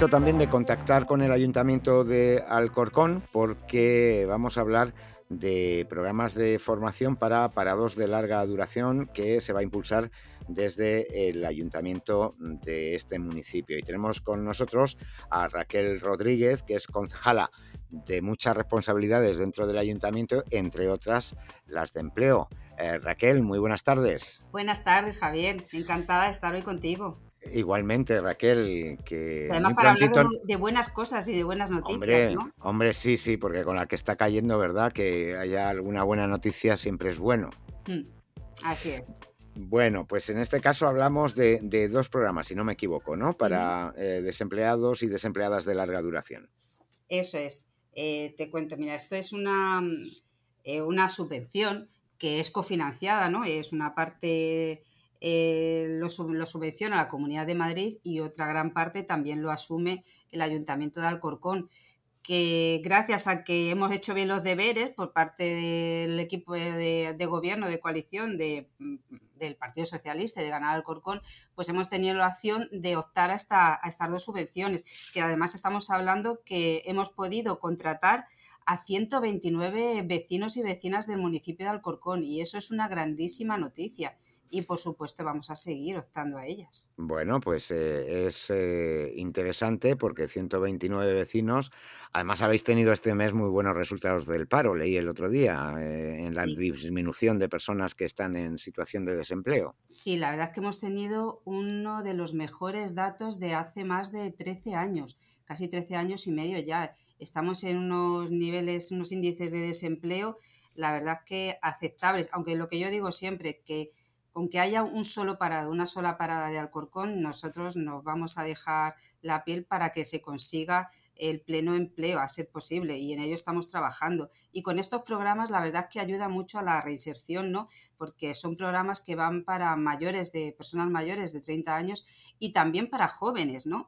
momento también de contactar con el Ayuntamiento de Alcorcón porque vamos a hablar de programas de formación para parados de larga duración que se va a impulsar desde el Ayuntamiento de este municipio. Y tenemos con nosotros a Raquel Rodríguez, que es concejala de muchas responsabilidades dentro del Ayuntamiento, entre otras las de empleo. Raquel, muy buenas tardes. Buenas tardes, Javier. Encantada de estar hoy contigo. Igualmente, Raquel, que Además, muy para hablar prontito. de buenas cosas y de buenas noticias, Hombre, ¿no? hombre, sí, porque con la que está cayendo, ¿verdad? Que haya alguna buena noticia siempre es bueno. Así es. Bueno, pues en este caso hablamos de dos programas, si no me equivoco, ¿no? Ujú. Para desempleados y desempleadas de larga duración. Eso es. Te cuento, mira, esto es una subvención que es cofinanciada, ¿no? Es una parte lo subvenciona la Comunidad de Madrid y otra gran parte también lo asume el Ayuntamiento de Alcorcón, que gracias a que hemos hecho bien los deberes por parte del equipo de gobierno, de coalición del Partido Socialista y de Ganar Alcorcón, pues hemos tenido la opción de optar a estas dos subvenciones, que además estamos hablando que hemos podido contratar a 129 vecinos y vecinas del municipio de Alcorcón, y eso es una grandísima noticia. Y por supuesto vamos a seguir optando a ellas. Bueno, pues es interesante porque 129 vecinos. Además, habéis tenido este mes muy buenos resultados del paro, leí el otro día, en la Sí. disminución de personas que están en situación de desempleo. Sí, la verdad es que hemos tenido uno de los mejores datos de hace más de 13 años, casi 13 años y medio ya. Estamos en unos niveles, unos índices de desempleo, la verdad es que aceptables, aunque lo que yo digo siempre, que con que haya un solo parado, una sola parada de Alcorcón, nosotros nos vamos a dejar la piel para que se consiga el pleno empleo, a ser posible, y en ello estamos trabajando. Y con estos programas, la verdad es que ayuda mucho a la reinserción, ¿no? Porque son programas que van para personas mayores de 30 años y también para jóvenes, ¿no?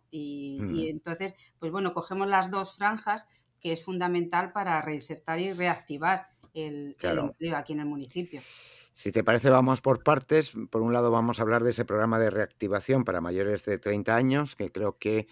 Y Mm, entonces, pues bueno, cogemos las dos franjas, que es fundamental para reinsertar y reactivar el claro. empleo aquí en el municipio. Si te parece, vamos por partes. Por un lado, vamos a hablar de ese programa de reactivación para mayores de 30 años, que creo que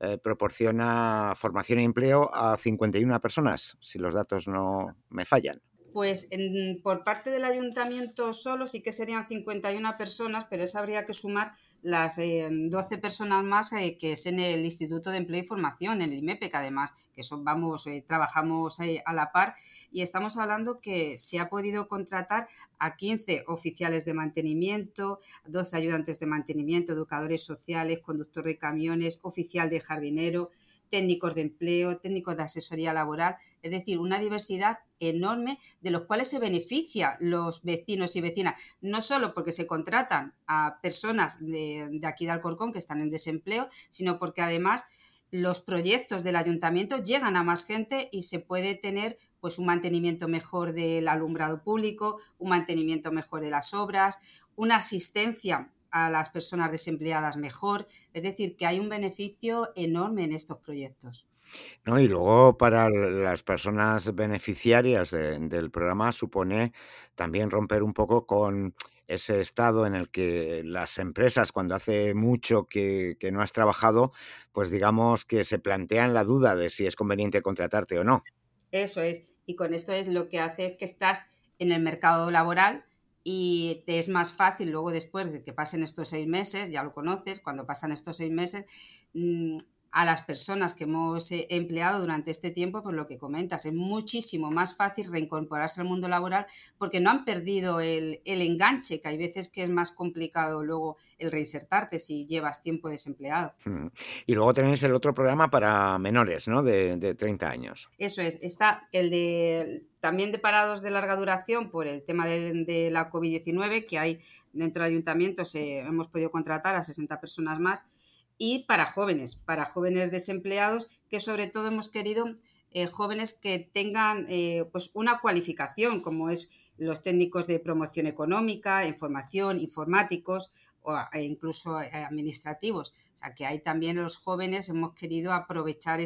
proporciona formación y empleo a 51 personas, si los datos no me fallan. Pues por parte del ayuntamiento solo sí que serían 51 personas, pero eso habría que sumar las 12 personas más que es en el Instituto de Empleo y Formación, en el IMEPE, que además que trabajamos a la par, y estamos hablando que se ha podido contratar a 15 oficiales de mantenimiento, 12 ayudantes de mantenimiento, educadores sociales, conductor de camiones, oficial de jardinero, técnicos de empleo, técnicos de asesoría laboral, es decir, una diversidad enorme de los cuales se beneficia los vecinos y vecinas, no solo porque se contratan a personas de aquí de Alcorcón que están en desempleo, sino porque además los proyectos del ayuntamiento llegan a más gente y se puede tener pues un mantenimiento mejor del alumbrado público, un mantenimiento mejor de las obras, una asistencia a las personas desempleadas mejor, es decir, que hay un beneficio enorme en estos proyectos. ¿No? Y luego para las personas beneficiarias del programa supone también romper un poco con ese estado en el que las empresas, cuando hace mucho que no has trabajado, pues digamos que se plantean la duda de si es conveniente contratarte o no. Eso es, y con esto es lo que hace es que estás en el mercado laboral y te es más fácil luego después de que pasen estos 6 meses, ya lo conoces, cuando pasan estos 6 meses, mm, a las personas que hemos empleado durante este tiempo, pues lo que comentas, es muchísimo más fácil reincorporarse al mundo laboral porque no han perdido el enganche, que hay veces que es más complicado luego el reinsertarte si llevas tiempo desempleado. Mm. Y luego tenéis el otro programa para menores, ¿no? De 30 años. Eso es, está el de también de parados de larga duración por el tema de la COVID-19, que hay dentro del ayuntamiento, hemos podido contratar a 60 personas más, y para jóvenes desempleados, que sobre todo hemos querido jóvenes que tengan pues una cualificación, como es los técnicos de promoción económica, información, informáticos e incluso administrativos. O sea, que hay también los jóvenes, hemos querido aprovechar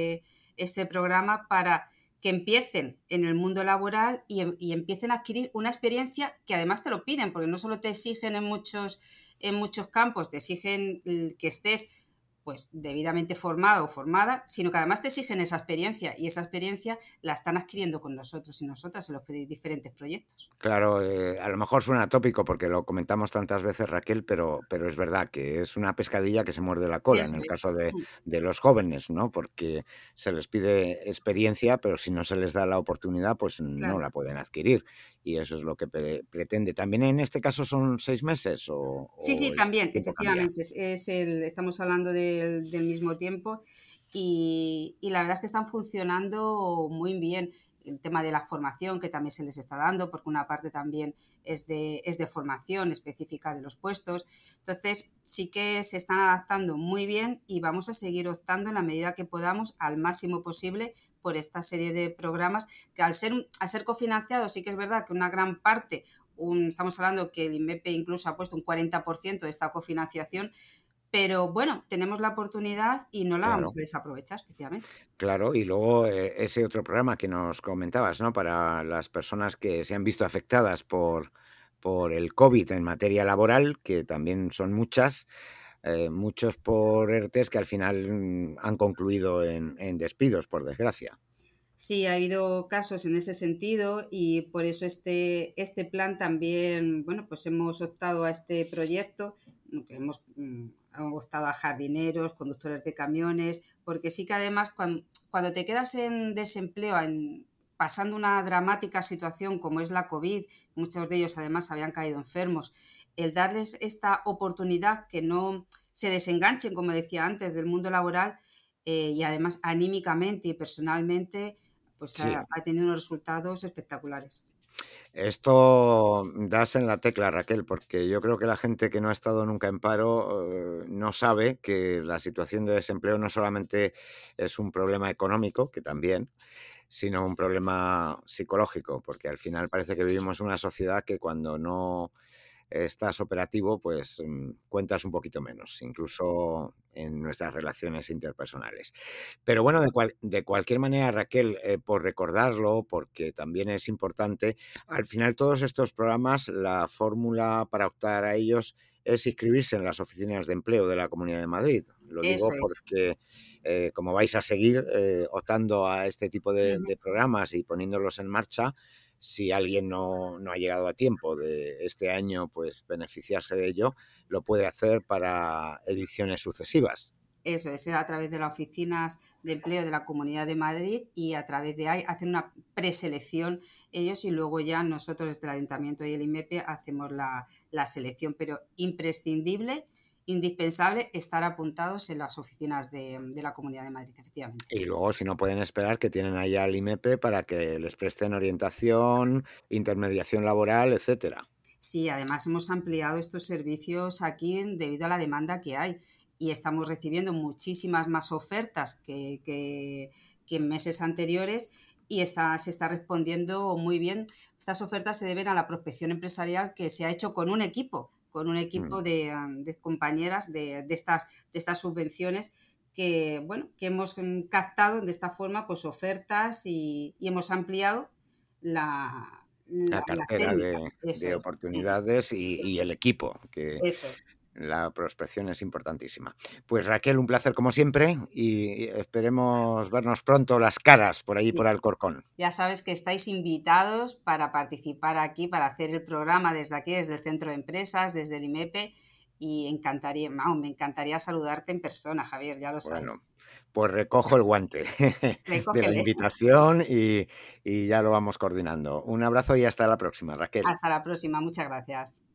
este programa para que empiecen en el mundo laboral y empiecen a adquirir una experiencia que además te lo piden, porque no solo te exigen en muchos campos, te exigen que estés pues debidamente formado o formada, sino que además te exigen esa experiencia y esa experiencia la están adquiriendo con nosotros y nosotras en los diferentes proyectos. Claro, a lo mejor suena tópico porque lo comentamos tantas veces, Raquel, pero es verdad que es una pescadilla que se muerde la cola en Eso el es. caso de los jóvenes, ¿no? Porque se les pide experiencia, pero si no se les da la oportunidad, pues no Claro. la pueden adquirir. Y eso es lo que pretende. ¿También en este caso son 6 meses Sí, o sí, el también, tiempo cambia? efectivamente, estamos hablando del mismo tiempo y la verdad es que están funcionando muy bien. El tema de la formación que también se les está dando, porque una parte también es de formación específica de los puestos. Entonces, sí que se están adaptando muy bien y vamos a seguir optando en la medida que podamos al máximo posible por esta serie de programas que al ser cofinanciados, sí que es verdad que una gran parte estamos hablando que el INMEPE incluso ha puesto un 40% de esta cofinanciación, pero bueno, tenemos la oportunidad y no la vamos Claro. a desaprovechar, efectivamente. Claro, y luego ese otro programa que nos comentabas, ¿no? Para las personas que se han visto afectadas por el COVID en materia laboral, que también son muchas, muchos por ERTEs que al final han concluido en despidos, por desgracia. Sí, ha habido casos en ese sentido y por eso este plan también, bueno, pues hemos optado a este proyecto, que hemos optado a jardineros, conductores de camiones, porque sí que además cuando te quedas en desempleo, pasando una dramática situación como es la COVID, muchos de ellos además habían caído enfermos, el darles esta oportunidad que no se desenganchen, como decía antes, del mundo laboral y además anímicamente y personalmente pues Sí, ha tenido unos resultados espectaculares. esto das en la tecla, Raquel, porque yo creo que la gente que no ha estado nunca en paro no sabe que la situación de desempleo no solamente es un problema económico, que también, sino un problema psicológico, porque al final parece que vivimos en una sociedad que cuando no estás operativo, pues cuentas un poquito menos, incluso en nuestras relaciones interpersonales. Pero bueno, de cualquier manera, Raquel, por recordarlo, porque también es importante, al final todos estos programas, la fórmula para optar a ellos es inscribirse en las oficinas de empleo de la Comunidad de Madrid. Lo Eso digo es. porque como vais a seguir optando a este tipo Ujú. de programas y poniéndolos en marcha, si alguien no ha llegado a tiempo de este año, pues beneficiarse de ello, lo puede hacer para ediciones sucesivas. Eso es a través de las oficinas de empleo de la Comunidad de Madrid y a través de ahí hacen una preselección ellos y luego ya nosotros desde el Ayuntamiento y el IMEPE hacemos la selección, pero imprescindible, indispensable estar apuntados en las oficinas de la Comunidad de Madrid, efectivamente. Y luego, si no pueden esperar, que tienen ahí al IMEPE para que les presten orientación, intermediación laboral, etcétera. Sí, además hemos ampliado estos servicios aquí debido a la demanda que hay y estamos recibiendo muchísimas más ofertas que en meses anteriores y se está respondiendo muy bien. Estas ofertas se deben a la prospección empresarial que se ha hecho con un equipo Mm, de compañeras de estas subvenciones que, bueno, que hemos captado de esta forma pues ofertas y hemos ampliado la las cartera técnicas. Eso de es. Ujú. oportunidades y el equipo, que Eso es. la prospección es importantísima. Pues Raquel, un placer como siempre y esperemos vernos pronto las caras por allí Sí. por Alcorcón. Ya sabes que estáis invitados para participar aquí, para hacer el programa desde aquí, desde el Centro de Empresas, desde el IMEPE, y me encantaría saludarte en persona, Javier, ya lo sabes. Bueno, pues recojo el guante de la Recógele. invitación y ya lo vamos coordinando. Un abrazo y hasta la próxima, Raquel. Hasta la próxima. Muchas gracias.